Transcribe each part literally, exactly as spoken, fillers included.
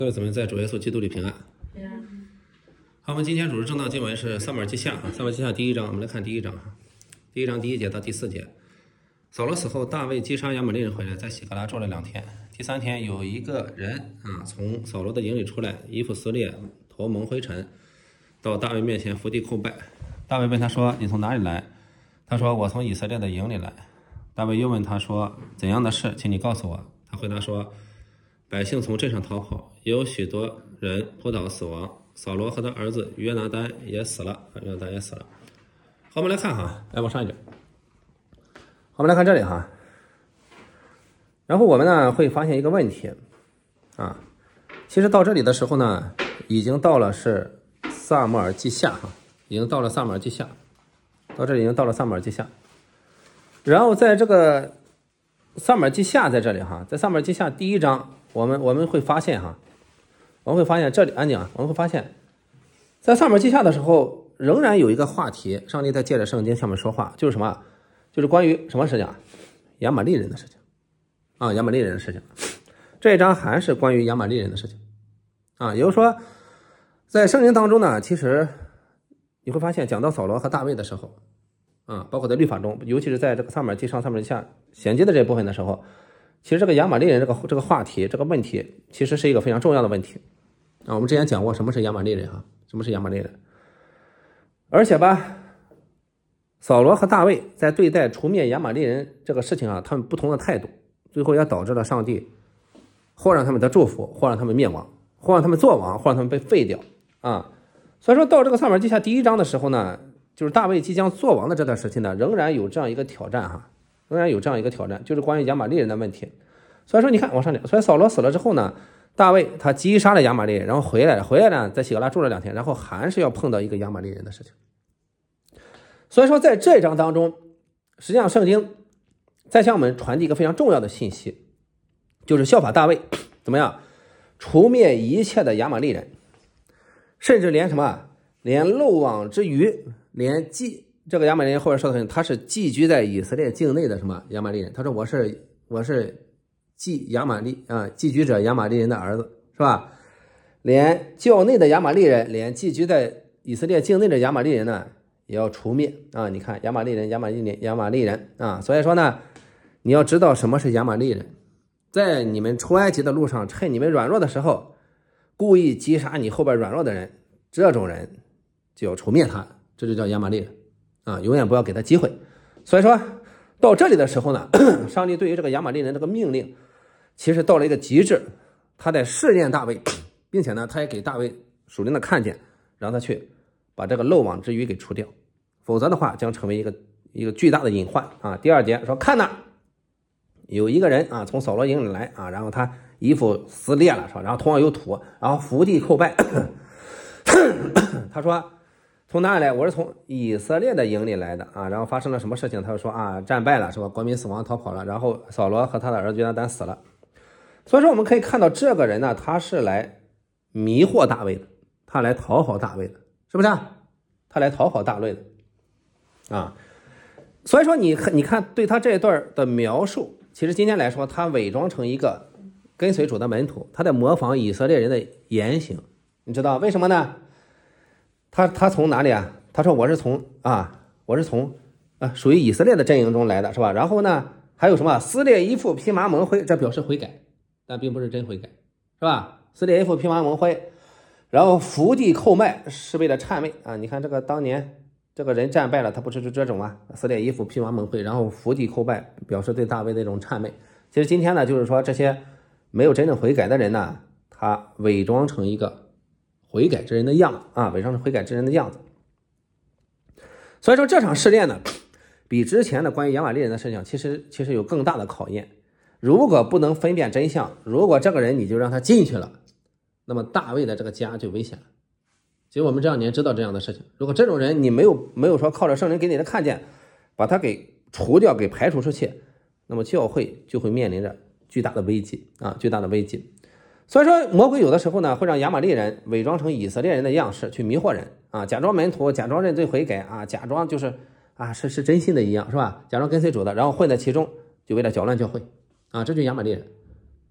各位姊妹在主耶稣基督里平安。好，我们今天主日正道经文是撒母耳记下啊，撒母耳记下第一章，我们来看第一章，第一章第一节到第四节。扫罗死后，大卫击杀亚玛力人回来，在喜格拉住了两天。第三天，有一个人啊从扫罗的营里出来，衣服撕裂，头蒙灰尘，到大卫面前伏地叩拜。大卫问他说：“你从哪里来？”他说：“我从以色列的营里来。”大卫又问他说：“怎样的事？请你告诉我。”他回答说：“百姓从镇上逃跑，也有许多人扑倒死亡。扫罗和他儿子约拿单也死了，约拿单也死了。”好，我们来看哈，来往上一点。好，我们来看这里哈。然后我们呢会发现一个问题啊，其实到这里的时候呢，已经到了是撒母耳记下哈，已经到了撒母耳记下，到这里已经到了撒母耳记下。然后在这个撒母耳记下在这里哈，在撒母耳记下第一章，我们我们会发现哈，我们会发现这里安静啊，我们会发现，在撒母耳记下的时候，仍然有一个话题，上帝在借着圣经向我们说话，就是什么？就是关于什么事情啊？亚玛力人的事情啊，亚玛力人的事情。这一章还是关于亚玛力人的事情啊，也就是说，在圣经当中呢，其实你会发现，讲到扫罗和大卫的时候。啊，包括在律法中，尤其是在这个撒母耳记上、撒母耳记下衔接的这部分的时候，其实这个亚玛力人这个这个话题、这个问题，其实是一个非常重要的问题啊。我们之前讲过什么是亚玛力人哈，什么是亚玛力人，而且吧，扫罗和大卫在对待除灭亚玛力人这个事情啊，他们不同的态度，最后也导致了上帝或让他们得祝福，或让他们灭亡，或让他们作王，或让他们被废掉啊。所以说到这个撒母耳记下第一章的时候呢。就是大卫即将做王的这段时期呢，仍然有这样一个挑战哈，仍然有这样一个挑战，就是关于亚玛力人的问题。所以说你看往上点，所以扫罗死了之后呢，大卫他击杀了亚玛力人，然后回来了，回来呢在喜格拉住了两天，然后还是要碰到一个亚玛力人的事情。所以说在这一章当中，实际上圣经在向我们传递一个非常重要的信息，就是效法大卫怎么样除灭一切的亚玛力人，甚至连什么连漏网之鱼。连寄这个亚玛力人后边说的，他是寄居在以色列境内的什么亚玛力人？他说我是我是寄亚玛力啊寄居者亚玛力人的儿子，是吧？连教内的亚玛力人，连寄居在以色列境内的亚玛力人呢，也要除灭啊！你看亚玛力人，亚玛力人，亚玛力人啊！所以说呢，你要知道什么是亚玛力人，在你们出埃及的路上，趁你们软弱的时候，故意击杀你后边软弱的人，这种人就要除灭他。这就叫亚玛力人啊，永远不要给他机会。所以说到这里的时候呢，上帝对于这个亚玛力人这个命令，其实到了一个极致，他在试验大卫，并且呢，他也给大卫属灵的看见，让他去把这个漏网之鱼给除掉，否则的话将成为一个一个巨大的隐患啊。第二节说，看哪，有一个人啊从扫罗营里来啊，然后他衣服撕裂了，是吧？然后头上有土，然后伏地叩拜，他说。从哪里来？我是从以色列的营里来的啊，然后发生了什么事情？他就说啊，战败了是吧？国民死亡逃跑了，然后扫罗和他的儿子约拿单死了。所以说我们可以看到这个人呢，他是来迷惑大卫的，他来讨好大卫的，是不是啊？他来讨好大卫的啊。所以说你你看对他这一段的描述，其实今天来说，他伪装成一个跟随主的门徒，他在模仿以色列人的言行，你知道为什么呢？他他从哪里啊？他说我是从啊，我是从啊属于以色列的阵营中来的，是吧？然后呢，还有什么撕裂衣服、披麻蒙灰，这表示悔改，但并不是真悔改，是吧？撕裂衣服、披麻蒙灰，然后伏地叩拜是为了谄媚啊！你看这个当年这个人战败了，他不是就这种吗？撕裂衣服、披麻蒙灰，然后伏地叩拜，表示对大卫的一种谄媚。其实今天呢，就是说这些没有真正悔改的人呢，他伪装成一个。悔改之人的样子啊，伪装成悔改之人的样子。所以说这场试炼呢，比之前的关于亚玛力人的事情，其实其实有更大的考验。如果不能分辨真相，如果这个人你就让他进去了，那么大卫的这个家就危险了。其实我们这两年知道这样的事情，如果这种人你没有没有说靠着圣灵给你的看见，把他给除掉，给排除出去，那么教会就会面临着巨大的危机啊，巨大的危机。所以说魔鬼有的时候呢会让亚玛力人伪装成以色列人的样式去迷惑人啊，假装门徒，假装认罪悔改啊，假装就是啊是是真心的一样，是吧？假装跟随主的，然后混在其中，就为了搅乱教会啊，这就是亚玛力人。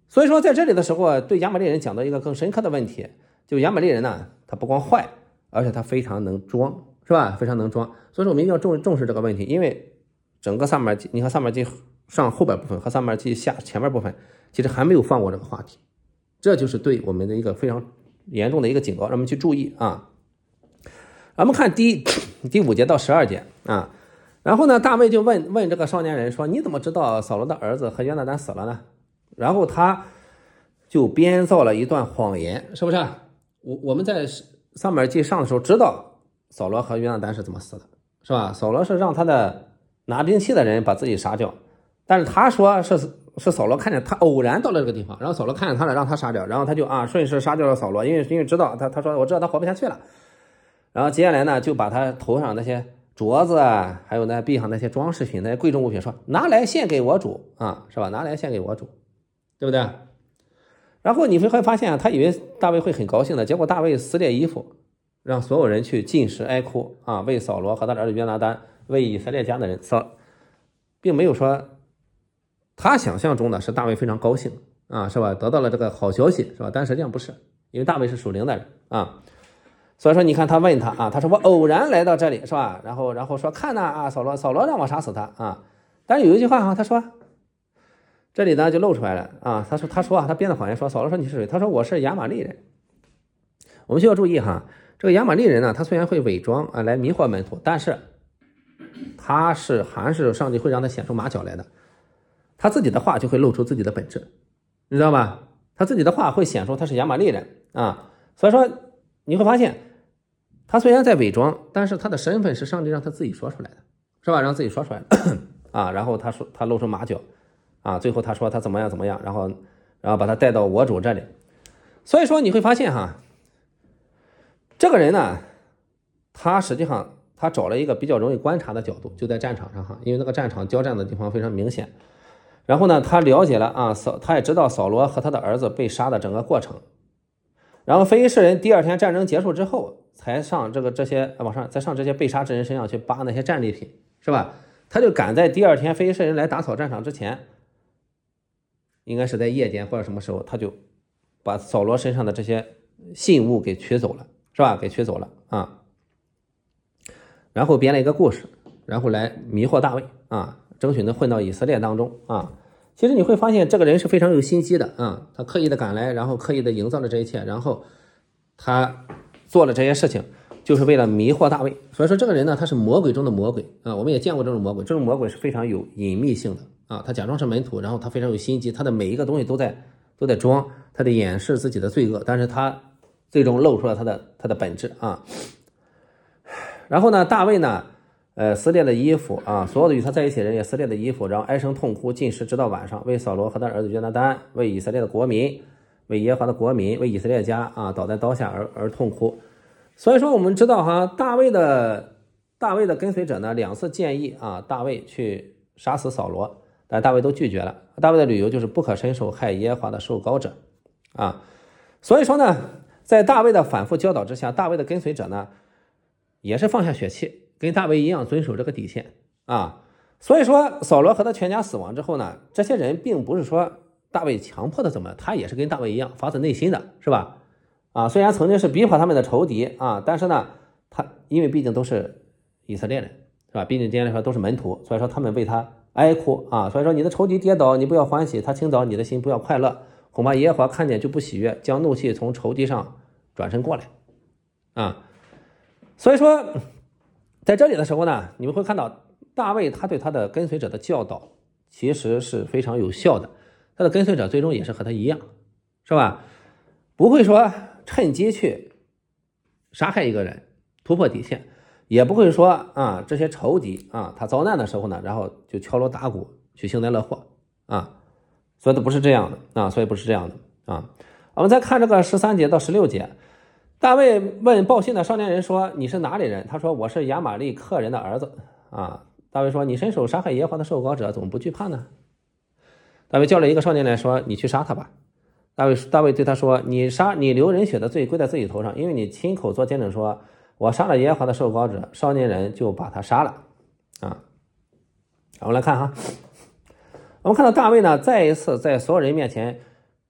所以说在这里的时候，对亚玛力人讲到一个更深刻的问题，就亚玛力人呢，他不光坏，而且他非常能装，是吧？非常能装。所以说我们一定要重重视这个问题，因为整个撒母耳记，你看撒母耳记上后边部分和撒母耳记下前面部分，其实还没有放过这个话题，这就是对我们的一个非常严重的一个警告，让我们去注意啊。我们看第第五节到十二节啊，然后呢，大卫就问问这个少年人说：“你怎么知道扫罗的儿子和约拿单死了呢？”然后他就编造了一段谎言，是不是？我我们在撒母耳记上的时候知道扫罗和约拿单是怎么死的，是吧？扫罗是让他的拿兵器的人把自己杀掉，但是他说是是扫罗看见他偶然到了这个地方，然后扫罗看见他了，让他杀掉，然后他就啊顺势杀掉了扫罗，因为因为知道他他说我知道他活不下去了，然后接下来呢就把他头上那些镯子啊，还有那臂上那些装饰品、那些贵重物品说拿来献给我主啊，是吧？拿来献给我主，对不对？然后你会发现啊，他以为大卫会很高兴的，结果大卫撕裂衣服，让所有人去进食哀哭啊，为扫罗和他的儿子约拿单，为以色列家的人扫，并没有说他想象中的是大卫非常高兴啊，是吧？得到了这个好消息，是吧？但实际上不是，因为大卫是属灵的人啊，所以说你看他问他啊，他说我偶然来到这里，是吧？然后然后说看呐啊，扫罗扫罗让我杀死他啊，但是有一句话啊，他说。这里呢就露出来了啊，他说他说啊，他编的谎言说扫罗说你是谁？他说我是亚玛力人。我们需要注意哈，这个亚玛力人呢，他虽然会伪装啊来迷惑门徒，但是他是还是上帝会让他显出马脚来的，他自己的话就会露出自己的本质，你知道吧？他自己的话会显出他是亚玛力人啊，所以说你会发现，他虽然在伪装，但是他的身份是上帝让他自己说出来的，是吧？让自己说出来的啊，然后他说他露出马脚。啊，最后他说他怎么样怎么样，然后然后把他带到我主这里，所以说你会发现哈，这个人呢，他实际上他找了一个比较容易观察的角度，就在战场上哈，因为那个战场交战的地方非常明显，然后呢，他了解了啊，扫他也知道扫罗和他的儿子被杀的整个过程，然后非利士人第二天战争结束之后，才上这个这些往上再上这些被杀之人身上去扒那些战利品，是吧？他就赶在第二天非利士人来打扫战场之前。应该是在夜间或者什么时候，他就把扫罗身上的这些信物给取走了，是吧？给取走了啊，然后编了一个故事，然后来迷惑大卫啊，争取能混到以色列当中啊。其实你会发现这个人是非常有心机的啊，他刻意的赶来，然后刻意的营造了这一切，然后他做了这些事情，就是为了迷惑大卫。所以说这个人呢，他是魔鬼中的魔鬼啊，我们也见过这种魔鬼，这种魔鬼是非常有隐秘性的。啊，他假装是门徒，然后他非常有心机，他的每一个东西都在都在装，他在掩饰自己的罪恶，但是他最终露出了他的他的本质啊。然后呢，大卫呢，呃，撕裂的衣服啊，所有的与他在一起的人也撕裂的衣服，然后唉声痛哭，进食直到晚上，为扫罗和他儿子约拿单，为以色列的国民，为耶和华的国民，为以色列家啊，倒在刀下而而痛哭。所以说，我们知道哈，大卫的大卫的跟随者呢，两次建议啊，大卫去杀死扫罗。但大卫都拒绝了，大卫的理由就是不可伸手害耶和华的受膏者啊，所以说呢，在大卫的反复教导之下，大卫的跟随者呢也是放下血气，跟大卫一样遵守这个底线啊。所以说扫罗和他全家死亡之后呢，这些人并不是说大卫强迫的怎么，他也是跟大卫一样发自内心的，是吧？啊，虽然曾经是逼迫他们的仇敌啊，但是呢，他因为毕竟都是以色列人，是吧？毕竟今天来说都是门徒，所以说他们为他哀哭啊，所以说你的仇敌跌倒，你不要欢喜；他倾倒，你的心不要快乐。恐怕耶和华看见就不喜悦，将怒气从仇敌上转身过来啊。所以说，在这里的时候呢，你们会看到大卫他对他的跟随者的教导其实是非常有效的，他的跟随者最终也是和他一样，是吧？不会说趁机去杀害一个人，突破底线。也不会说啊，这些仇敌啊，他遭难的时候呢，然后就敲锣打鼓去幸灾乐祸啊，所以都不是这样的啊，所以不是这样的啊。我们再看这个十三节到十六节，大卫问报信的少年人说：“你是哪里人？”他说：“我是亚玛利克人的儿子。”啊，大卫说：“你伸手杀害耶和华的受膏者，怎么不惧怕呢？”大卫叫了一个少年来说：“你去杀他吧。”大卫大卫对他说：“你杀你流人血的罪归在自己头上，因为你亲口做见证说。”我杀了耶和华的受膏者，少年人就把他杀了啊。我们来看哈，我们看到大卫呢，再一次在所有人面前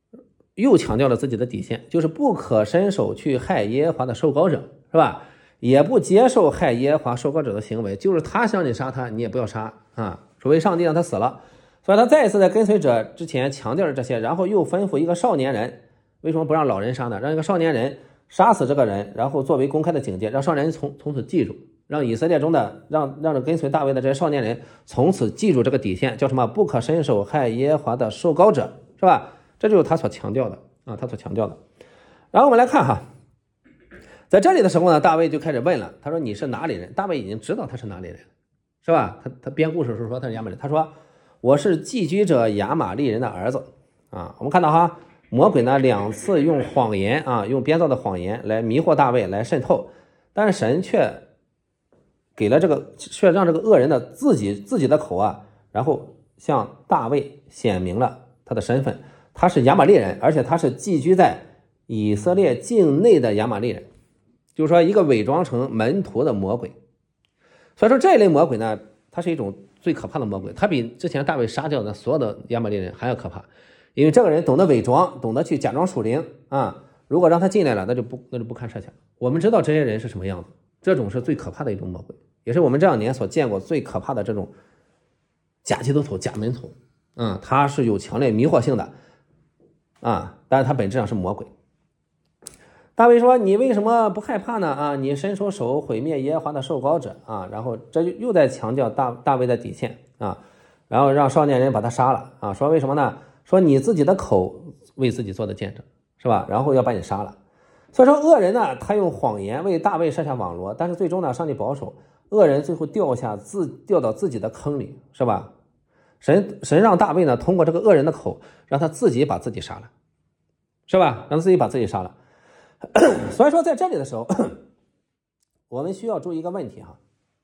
又强调了自己的底线，就是不可伸手去害耶和华的受膏者，是吧？也不接受害耶和华受膏者的行为，就是他想你杀他，你也不要杀啊，除非上帝让他死了。所以他再一次在跟随者之前强调了这些，然后又吩咐一个少年人，为什么不让老人杀呢？让一个少年人杀死这个人，然后作为公开的警戒，让少年人从从此记住，让以色列中的让让着跟随大卫的这些少年人从此记住这个底线，叫什么？不可伸手害耶和华的受膏者，是吧？这就是他所强调的啊，他所强调的。然后我们来看哈，在这里的时候呢，大卫就开始问了，他说你是哪里人？大卫已经知道他是哪里人，是吧？他他编故事的时候说他是亚玛力人，他说我是寄居者亚玛力人的儿子啊。我们看到哈，魔鬼呢两次用谎言啊，用编造的谎言来迷惑大卫，来渗透，但是神却给了这个，却让这个恶人的自己自己的口啊，然后向大卫显明了他的身份。他是亚玛力人，而且他是寄居在以色列境内的亚玛力人，就是说一个伪装成门徒的魔鬼。所以说这一类魔鬼呢，它是一种最可怕的魔鬼，他比之前大卫杀掉的所有的亚玛力人还要可怕，因为这个人懂得伪装，懂得去假装属灵啊。如果让他进来了，那就不那就不看事情。我们知道这些人是什么样子，这种是最可怕的一种魔鬼，也是我们这两年所见过最可怕的这种假基督徒、假门徒。嗯，他是有强烈迷惑性的。啊，但是他本质上是魔鬼。大卫说你为什么不害怕呢？啊，你伸出手毁灭耶和华的受膏者啊，然后这就又在强调大大卫的底线啊，然后让少年人把他杀了啊，说为什么呢？说你自己的口为自己做的见证，是吧？然后要把你杀了。所以说恶人呢，他用谎言为大卫设下网罗，但是最终呢，上帝保守，恶人最后掉下自掉到自己的坑里，是吧？神神让大卫呢通过这个恶人的口，让他自己把自己杀了，是吧？让他自己把自己杀了。所以说在这里的时候，我们需要注意一个问题哈，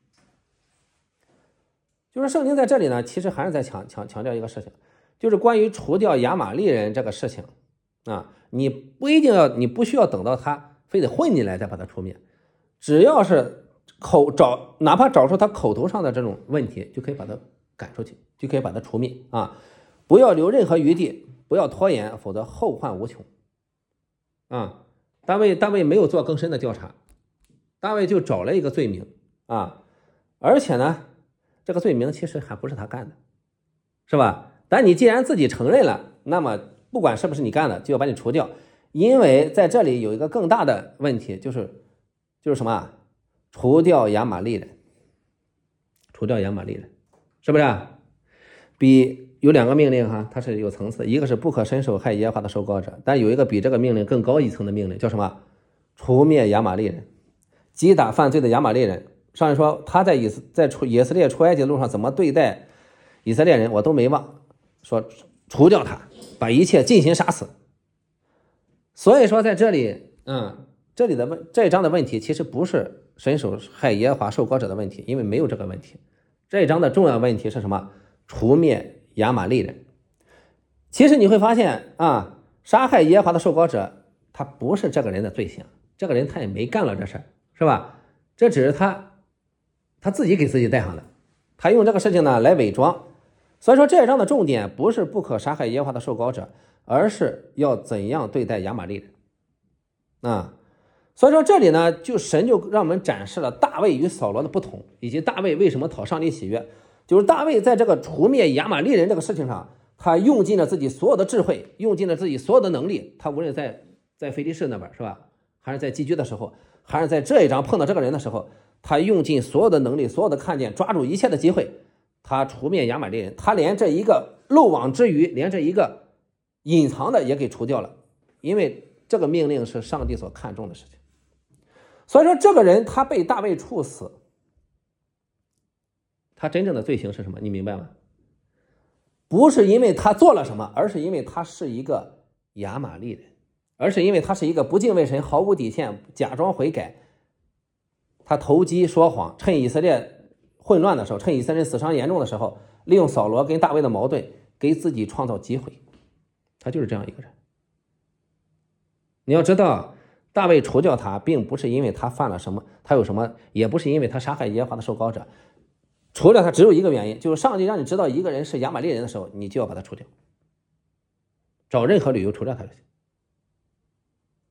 就是圣经在这里呢，其实还是在强强强调一个事情，就是关于除掉亚玛力人这个事情啊，你不一定要，你不需要等到他非得混进来再把他除灭，只要是口找，哪怕找出他口头上的这种问题，就可以把他赶出去，就可以把它除灭啊！不要留任何余地，不要拖延，否则后患无穷啊！大卫大卫没有做更深的调查，大卫就找了一个罪名啊，而且呢，这个罪名其实还不是他干的，是吧？但你既然自己承认了，那么不管是不是你干的，就要把你除掉，因为在这里有一个更大的问题，就是就是什么？除掉亚玛力人，除掉亚玛力人。是不是啊？比有两个命令哈，它是有层次，一个是不可伸手害耶和华的受膏者，但有一个比这个命令更高一层的命令，叫什么？除灭亚玛力人，击打犯罪的亚玛力人。上面说他在以在出以色列出埃及的路上怎么对待以色列人，我都没忘，说除掉他，把一切进行杀死。所以说在这里，嗯，这里的问这一章的问题其实不是伸手害耶和华受膏者的问题，因为没有这个问题。这一章的重要问题是什么？除灭亚玛力人。其实你会发现啊，杀害耶和华的受膏者，他不是这个人的罪行，这个人他也没干了这事儿，是吧？这只是他他自己给自己带上的，他用这个事情呢来伪装。所以说这一章的重点不是不可杀害耶和华的受膏者，而是要怎样对待亚玛力人啊。所以说这里呢，就神就让我们展示了大卫与扫罗的不同，以及大卫为什么讨上帝喜悦。就是大卫在这个除灭亚玛力人这个事情上，他用尽了自己所有的智慧，用尽了自己所有的能力。他无论在在非利士那边是吧，还是在寄居的时候，还是在这一章碰到这个人的时候，他用尽所有的能力，所有的看见，抓住一切的机会，他除灭亚玛力人。他连这一个漏网之鱼，连这一个隐藏的也给除掉了，因为这个命令是上帝所看重的事情。所以说这个人他被大卫处死，他真正的罪行是什么？你明白吗？不是因为他做了什么，而是因为他是一个亚玛力人，而是因为他是一个不敬畏神、毫无底线、假装悔改，他投机说谎，趁以色列混乱的时候，趁以色列人死伤严重的时候，利用扫罗跟大卫的矛盾给自己创造机会，他就是这样一个人。你要知道，大卫除掉他并不是因为他犯了什么，他有什么，也不是因为他杀害耶和华的受膏者，除掉他只有一个原因，就是上帝让你知道一个人是亚玛力人的时候，你就要把他除掉，找任何理由除掉他就行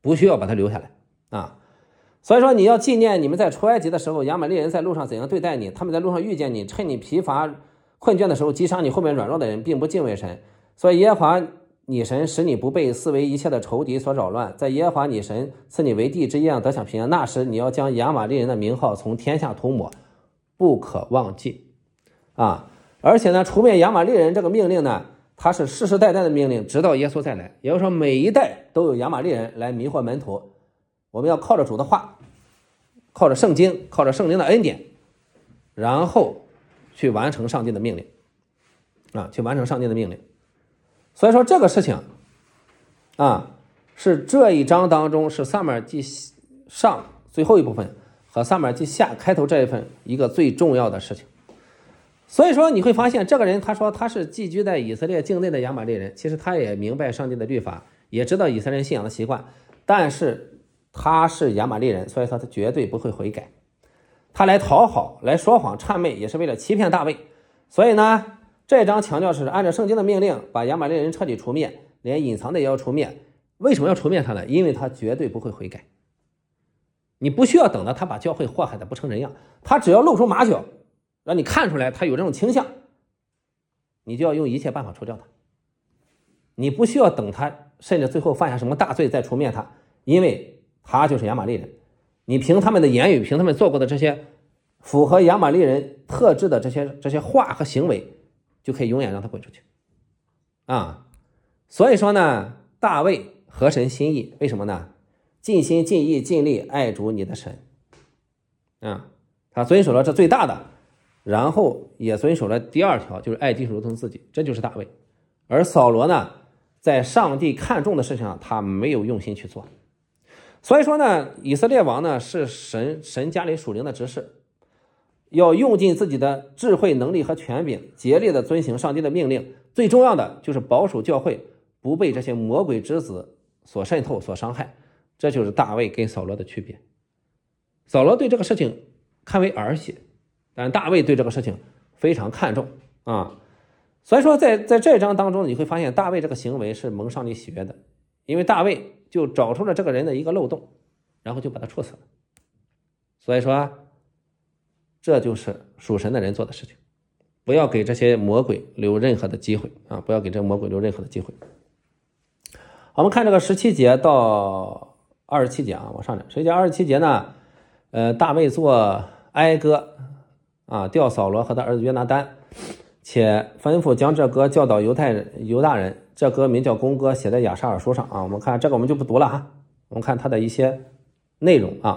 不需要把他留下来啊。所以说你要纪念你们在出埃及的时候，亚玛力人在路上怎样对待你，他们在路上遇见你，趁你疲乏困倦的时候击杀你后面软弱的人，并不敬畏神。所以耶和华你神使你不被四围一切的仇敌所扰乱，在耶和华你神赐你为地之业上得享平安。那时你要将亚玛力人的名号从天下涂抹，不可忘记啊！而且呢，除灭亚玛力人这个命令呢，它是世世代代的命令，直到耶稣再来。也就是说，每一代都有亚玛力人来迷惑门徒。我们要靠着主的话，靠着圣经，靠着圣灵的恩典，然后去完成上帝的命令啊，去完成上帝的命令。所以说这个事情啊，是这一章当中是撒母耳记上最后一部分和撒母耳记下开头这一份一个最重要的事情。所以说你会发现，这个人他说他是寄居在以色列境内的亚玛力人，其实他也明白上帝的律法，也知道以色列人信仰的习惯，但是他是亚玛力人，所以说他绝对不会悔改。他来讨好，来说谎谄媚，也是为了欺骗大卫。所以呢，这一章强调是按照圣经的命令把亚玛力人彻底除灭，连隐藏的也要除灭。为什么要除灭他呢？因为他绝对不会悔改。你不需要等到他把教会祸害的不成人样，他只要露出马脚，让你看出来他有这种倾向，你就要用一切办法除掉他。你不需要等他甚至最后犯下什么大罪再除灭他，因为他就是亚玛力人。你凭他们的言语，凭他们做过的这些符合亚玛力人特质的这些这些话和行为，就可以永远让他滚出去啊！所以说呢，大卫合神心意，为什么呢？尽心尽意尽力爱主你的神啊，他遵守了这最大的，然后也遵守了第二条，就是爱弟兄如同自己，这就是大卫。而扫罗呢，在上帝看重的事情上，他没有用心去做。所以说呢，以色列王呢是神神家里属灵的执事，要用尽自己的智慧能力和权柄，竭力的遵行上帝的命令。最重要的就是保守教会不被这些魔鬼之子所渗透所伤害。这就是大卫跟扫罗的区别。扫罗对这个事情看为儿戏，但大卫对这个事情非常看重啊。所以说在在这章当中，你会发现大卫这个行为是蒙上帝喜悦的，因为大卫就找出了这个人的一个漏洞，然后就把他处死了。所以说这就是属神的人做的事情，不要给这些魔鬼留任何的机会啊！不要给这魔鬼留任何的机会。我们看这个十七节到二十七节啊，往上讲。十七节、二十七节呢，呃，大卫做哀歌啊，调扫罗和他儿子约拿单，且吩咐将这歌教导犹太人、犹大人。这歌名叫公歌，写在亚沙尔书上啊。我们看这个，我们就不读了哈。我们看它的一些内容啊。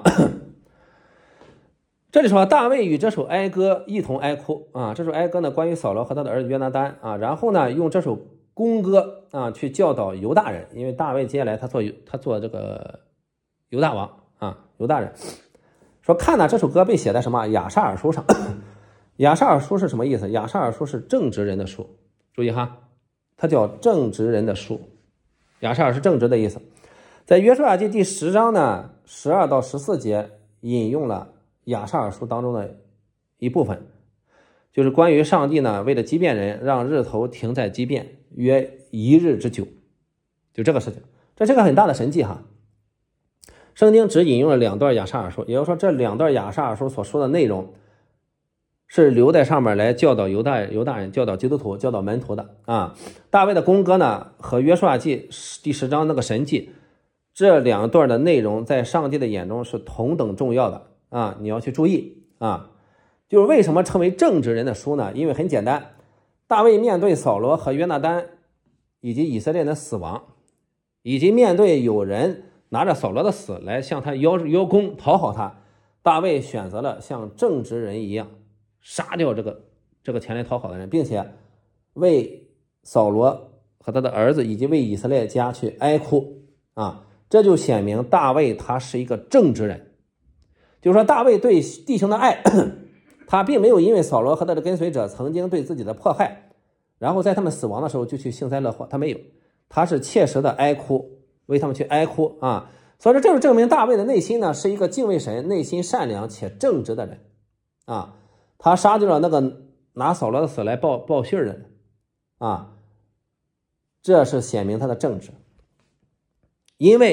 这里说大卫与这首哀歌一同哀哭啊。这首哀歌呢，关于扫罗和他的儿子约拿单啊。然后呢，用这首公歌啊去教导犹大人，因为大卫接下来他做他做这个犹大王啊，犹大人说看呢，这首歌被写在什么亚沙尔书上。亚沙尔书是什么意思？亚沙尔书是正直人的书，注意哈，它叫正直人的书。亚沙尔是正直的意思。在约书亚记第十章呢，十二到十四节引用了亚沙尔书当中的一部分，就是关于上帝呢为了激变人，让日头停在激变约一日之久，就这个事情。这是个很大的神迹哈。圣经只引用了两段亚沙尔书，也就是说这两段亚沙尔书所说的内容是留在上面来教导犹大犹大人、教导基督徒、教导门徒的啊。大卫的公歌呢和约书亚记第十章那个神迹，这两段的内容在上帝的眼中是同等重要的啊，你要去注意啊。就是为什么称为正直人的书呢？因为很简单，大卫面对扫罗和约拿单以及以色列人的死亡，以及面对有人拿着扫罗的死来向他邀邀功讨好他，大卫选择了像正直人一样杀掉这个这个前来讨好的人，并且为扫罗和他的儿子以及为以色列家去哀哭啊，这就显明大卫他是一个正直人。就是说大卫对弟兄的爱，他并没有因为扫罗和他的跟随者曾经对自己的迫害，然后在他们死亡的时候就去幸灾乐祸，他没有，他是切实的哀哭，为他们去哀哭啊。所以说这就证明大卫的内心呢是一个敬畏神、内心善良且正直的人啊。他杀掉了那个拿扫罗的死来报报信的人啊，这是显明他的正直。因为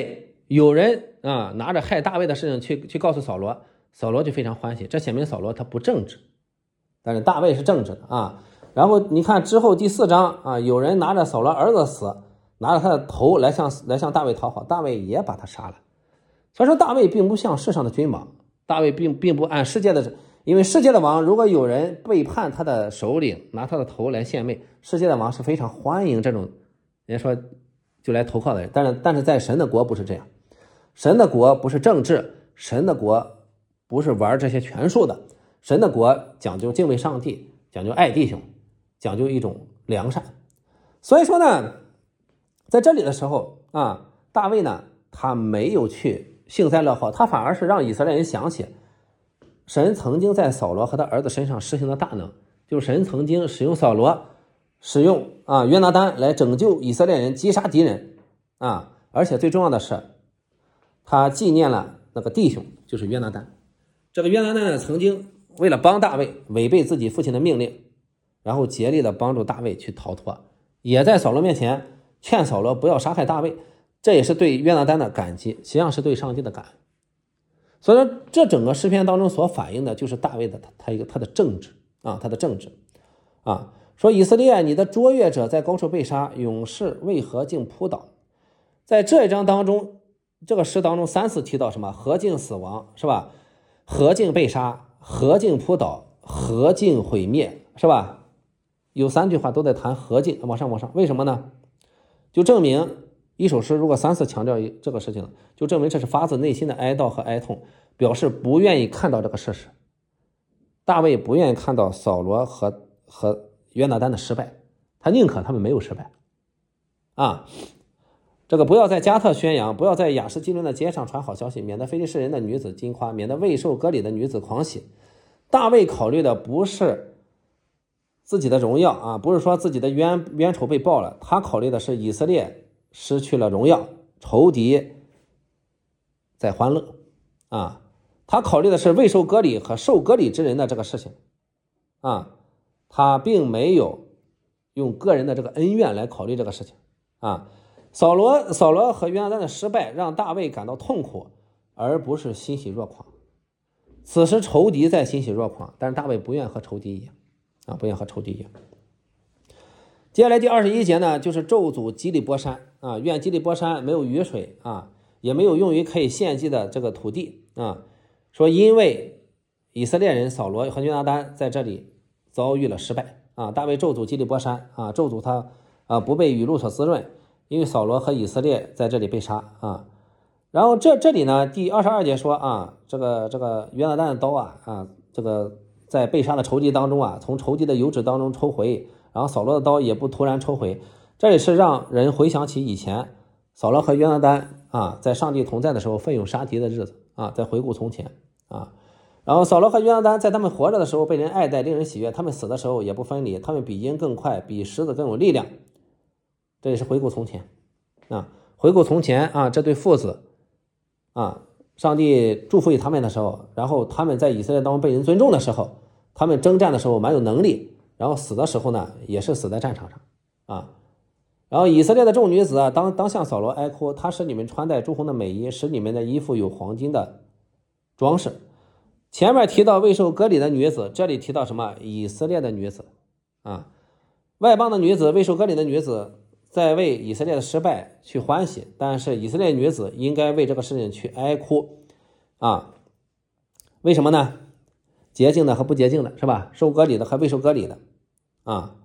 有人啊拿着害大卫的事情去去告诉扫罗，扫罗就非常欢喜，这显明扫罗他不正直，但是大卫是正直的啊。然后你看之后第四章啊，有人拿着扫罗儿子死，拿着他的头来向来向大卫讨好，大卫也把他杀了。所以说大卫并不像世上的君王，大卫并并不按世界的，因为世界的王如果有人背叛他的首领，拿他的头来献媚，世界的王是非常欢迎这种人家说就来投靠的人，但是但是在神的国不是这样，神的国不是政治，神的国不是玩这些权术的，神的国讲究敬畏上帝，讲究爱弟兄，讲究一种良善。所以说呢，在这里的时候啊，大卫呢他没有去幸灾乐祸，他反而是让以色列人想起神曾经在扫罗和他儿子身上施行的大能，就是神曾经使用扫罗，使用啊约拿单来拯救以色列人，击杀敌人啊，而且最重要的是他纪念了那个弟兄，就是约拿单。这个约拿单呢曾经为了帮大卫违背自己父亲的命令，然后竭力的帮助大卫去逃脱，也在扫罗面前劝扫罗不要杀害大卫，这也是对约拿单的感激，实际上是对上帝的感恩。所以说这整个诗篇当中所反映的就是大卫的他一个他的正直啊，他的正直啊，说以色列你的卓越者在高处被杀，勇士为何竟扑倒。在这一章当中，这个诗当中三次提到什么何竟死亡是吧，何竟被杀，何竟扑倒，何竟毁灭是吧，有三句话都在谈何竟，往上往上，为什么呢？就证明一首诗如果三次强调这个事情，就证明这是发自内心的哀悼和哀痛，表示不愿意看到这个事实。大卫不愿意看到扫罗和和约拿单的失败，他宁可他们没有失败啊。这个不要在加特宣扬，不要在亚什基伦的街上传好消息，免得非利士人的女子惊夸，免得未受割礼的女子狂喜。大卫考虑的不是自己的荣耀啊，不是说自己的冤冤仇被报了，他考虑的是以色列失去了荣耀，仇敌在欢乐啊，他考虑的是未受割礼和受割礼之人的这个事情啊，他并没有用个人的这个恩怨来考虑这个事情啊。扫罗扫罗和约拿单的失败让大卫感到痛苦，而不是欣喜若狂。此时仇敌在欣喜若狂，但是大卫不愿和仇敌一样啊，不愿和仇敌一样。接下来第二十一节呢，就是咒诅基利波山啊，愿基利波山没有雨水啊，也没有用于可以献祭的这个土地啊。说因为以色列人扫罗和约拿单在这里遭遇了失败啊，大卫咒诅基利波山啊，咒诅他啊不被雨露所滋润，因为扫罗和以色列在这里被杀啊。然后这这里呢，第二十二节说啊，这个这个约拿单的刀啊啊，这个在被杀的仇敌当中啊，从仇敌的油脂当中抽回，然后扫罗的刀也不突然抽回。这里是让人回想起以前扫罗和约拿单啊，在上帝同在的时候奋勇杀敌的日子啊，在回顾从前啊。然后扫罗和约拿单在他们活着的时候被人爱戴，令人喜悦，他们死的时候也不分离，他们比鹰更快，比狮子更有力量。这也是回顾从前啊，回顾从前啊，这对父子啊，上帝祝福于他们的时候，然后他们在以色列当中被人尊重的时候，他们征战的时候蛮有能力，然后死的时候呢也是死在战场上啊。然后以色列的众女子啊，当当向扫罗哀哭，他使你们穿戴朱红的美衣，使你们的衣服有黄金的装饰。前面提到未受割礼的女子，这里提到什么？以色列的女子啊，外邦的女子，未受割礼的女子在为以色列的失败去欢喜，但是以色列女子应该为这个事情去哀哭啊。为什么呢？洁净的和不洁净的是吧？受割礼的和未受割礼的啊。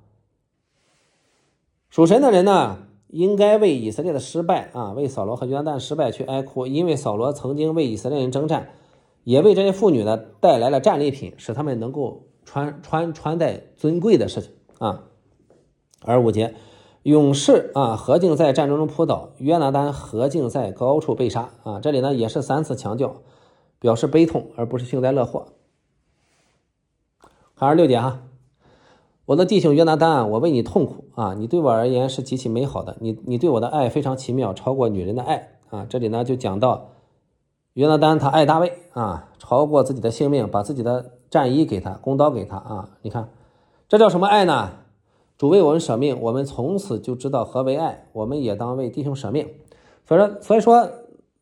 属神的人呢，应该为以色列的失败啊，为扫罗和约拿单的失败去哀哭，因为扫罗曾经为以色列人征战，也为这些妇女呢带来了战利品，使他们能够穿穿穿戴尊贵的事情啊。而五节，勇士啊何竟在战争中扑倒，约拿单何竟在高处被杀啊。这里呢也是三次强调，表示悲痛，而不是幸灾乐祸。二十六节哈，我的弟兄约拿单啊，我为你痛苦啊，你对我而言是极其美好的，你你对我的爱非常奇妙，超过女人的爱啊。这里呢就讲到约拿单他爱大卫啊，超过自己的性命，把自己的战衣给他，弓刀给他啊。你看这叫什么爱呢？主为我们舍命，我们从此就知道何为爱，我们也当为弟兄舍命。所以说所以说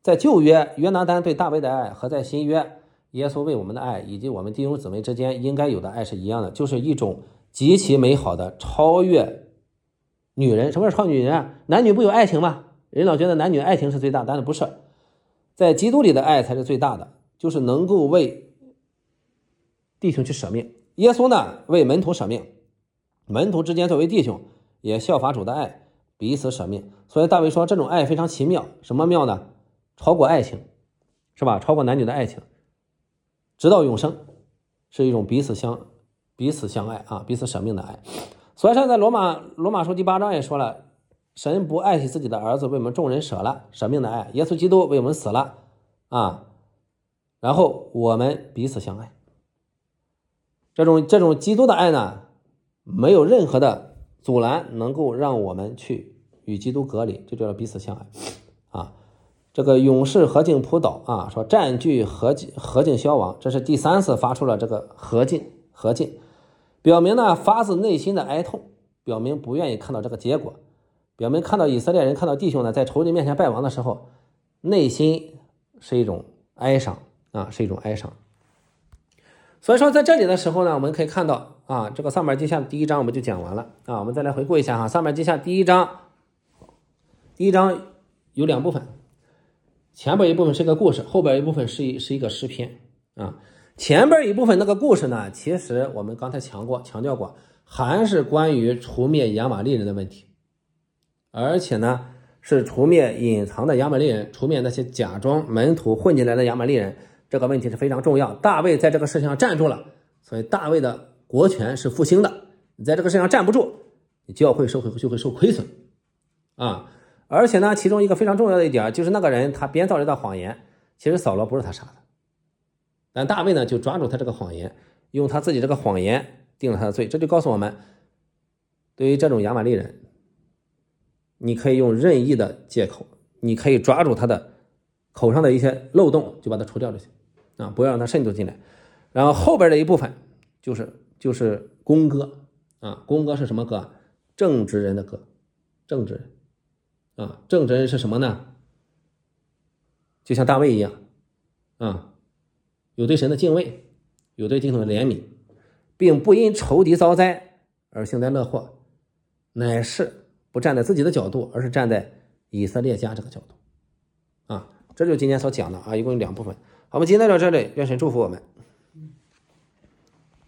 在旧约约拿单对大卫的爱和在新约耶稣为我们的爱以及我们弟兄姊妹之间应该有的爱是一样的，就是一种极其美好的超越女人。什么是超越女人啊？男女不有爱情吗？人老觉得男女爱情是最大，但是不是，在基督里的爱才是最大的，就是能够为弟兄去舍命。耶稣呢为门徒舍命，门徒之间作为弟兄也效法主的爱，彼此舍命。所以大卫说这种爱非常奇妙。什么妙呢？超过爱情，是吧？超过男女的爱情，直到永生，是一种彼此相彼此相爱啊，彼此舍命的爱。所以说在罗马罗马书第八章也说了，神不爱惜自己的儿子，为我们众人舍了，舍命的爱。耶稣基督为我们死了啊，然后我们彼此相爱。这种这种基督的爱呢，没有任何的阻拦能够让我们去与基督隔离，这叫彼此相爱啊。这个勇士何进扑倒啊，说占据何进何进消亡，这是第三次发出了这个何进何进，表明呢发自内心的哀痛，表明不愿意看到这个结果，表明看到以色列人看到弟兄呢在仇敌面前败亡的时候，内心是一种哀伤啊，是一种哀伤。所以说在这里的时候呢，我们可以看到啊，这个撒母耳记下第一章我们就讲完了啊。我们再来回顾一下哈，撒母耳记下第一章，第一章有两部分，前边一部分是一个故事，后边一部分是一是一个诗篇啊。前边一部分那个故事呢，其实我们刚才强过强调过，还是关于除灭亚玛力人的问题，而且呢是除灭隐藏的亚玛力人，除灭那些假装门徒混进来的亚玛力人。这个问题是非常重要，大卫在这个事情上站住了，所以大卫的国权是复兴的。你在这个事情上站不住，你教会受就会受亏损啊！而且呢，其中一个非常重要的一点就是那个人他编造了一道谎言，其实扫罗不是他杀的，但大卫呢就抓住他这个谎言，用他自己这个谎言定了他的罪。这就告诉我们，对于这种亚玛力人，你可以用任意的借口，你可以抓住他的口上的一些漏洞，就把它除掉就行啊，不要让它渗透进来。然后后边的一部分就是就是弓歌啊，弓歌是什么歌？正直人的歌，正直人啊，正直人是什么呢？就像大卫一样啊，有对神的敬畏，有对弟兄的怜悯，并不因仇敌遭灾而幸灾乐祸，乃是不站在自己的角度，而是站在以色列家这个角度啊。这就是今天所讲的啊，一共有两部分。好，我们今天到这里，愿神祝福我们。